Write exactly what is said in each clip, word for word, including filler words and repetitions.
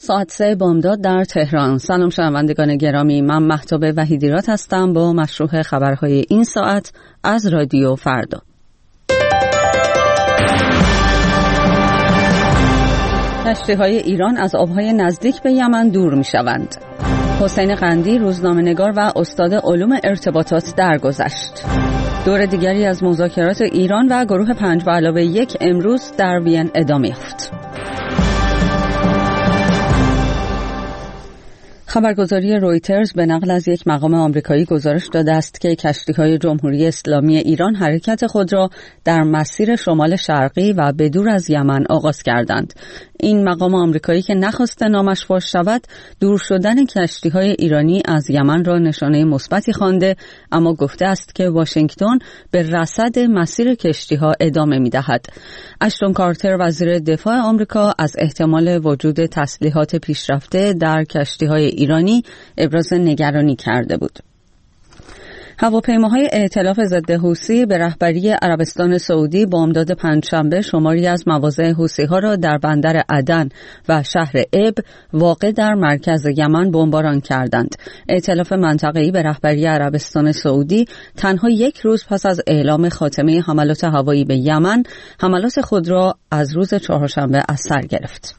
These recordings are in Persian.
ساعت سه بامداد در تهران. سلام شنوندگان گرامی، من مهتاب وحیدیرات هستم با مشروع خبرهای این ساعت از رادیو فردا. کشتی‌های ایران از آبهای نزدیک به یمن دور می‌شوند. حسین قندی روزنامه‌نگار و استاد علوم ارتباطات درگذشت. دور دیگری از مذاکرات ایران و گروه پنج به علاوه یک امروز در وین ادامه یافت. خبرگزاری رویترز به نقل از یک مقام آمریکایی گزارش داده است که کشتی‌های جمهوری اسلامی ایران حرکت خود را در مسیر شمال شرقی و به دور از یمن آغاز کردند. این مقام آمریکایی که نخواسته نامش فاش شود، دور شدن کشتی‌های ایرانی از یمن را نشانه مثبتی خوانده، اما گفته است که واشنگتن به رصد مسیر کشتی‌ها ادامه می‌دهد. اشتون کارتر وزیر دفاع آمریکا از احتمال وجود تسلیحات پیشرفته در کشتی‌های ایرانی ابراز نگرانی کرده بود. هواپیماهای ائتلاف ضد حوثی به رهبری عربستان سعودی بامداد پنجشنبه شماری از مواضع حوثی‌ها را در بندر عدن و شهر اب واقع در مرکز یمن بمباران کردند. ائتلاف منطقه‌ای به رهبری عربستان سعودی تنها یک روز پس از اعلام خاتمه حملات هوایی به یمن، حملات خود را از روز چهارشنبه از سر گرفت.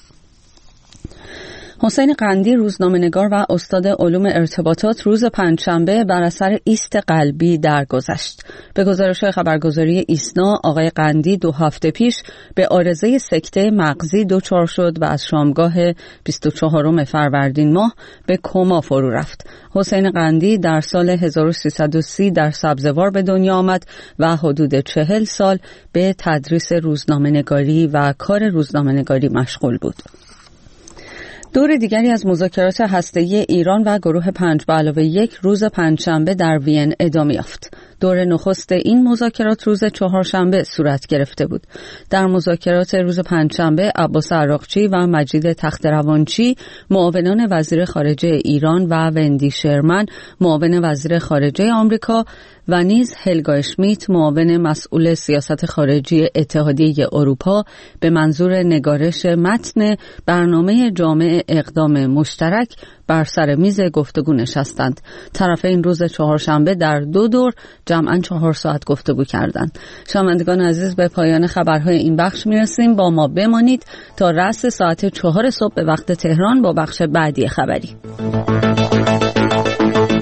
حسین قندی روزنامه‌نگار و استاد علوم ارتباطات روز پنجشنبه بر اثر ایست قلبی درگذشت. به گزارش خبرگزاری ایسنا، آقای قندی دو هفته پیش به عارضه سکته مغزی دچار شد و از شامگاه بیست و چهارم فروردین ماه به کما فرو رفت. حسین قندی در سال هزار و سیصد و سی در سبزوار به دنیا آمد و حدود چهل سال به تدریس روزنامه‌نگاری و کار روزنامه‌نگاری مشغول بود. دور دیگری از مذاکرات هسته‌ای ایران و گروه پنج به علاوه یک روز پنجشنبه در وین ادامه یافت. دور نخست این مذاکرات روز چهارشنبه صورت گرفته بود. در مذاکرات روز پنجشنبه عباس عراقچی و مجید تخت‌روانچی، معاونان وزیر خارجه ایران، و وندی شرمن، معاون وزیر خارجه آمریکا، و نیز هلگا اشمیت، معاون مسئول سیاست خارجی اتحادیه اروپا، به منظور نگارش متن برنامه جامع اقدام مشترک بر سر میز گفتگو نشستند. طرفین روز چهارشنبه در دو دور جمعاً چهار ساعت گفتگو کردند. شنوندگان عزیز، به پایان خبرهای این بخش میرسیم. با ما بمانید تا رأس ساعت چهار صبح به وقت تهران با بخش بعدی خبری.